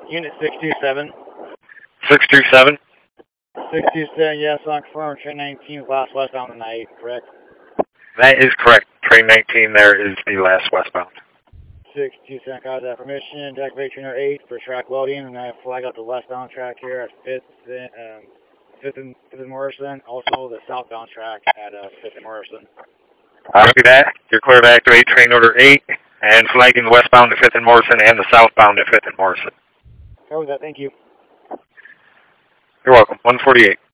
Unit 627. 627? 627, yes, on confirmed. Train 19, last westbound tonight, correct? That is correct. Train 19 there is the last westbound. 627, got that permission. Deactivate trainer 8 for track welding, and I flag out the westbound track here at 5th and Morrison. Also the southbound track at 5th and Morrison. Copy that. You're clear to activate train order 8 and flagging the westbound to 5th and Morrison and the southbound to 5th and Morrison. Cover that, thank you. You're welcome. 148.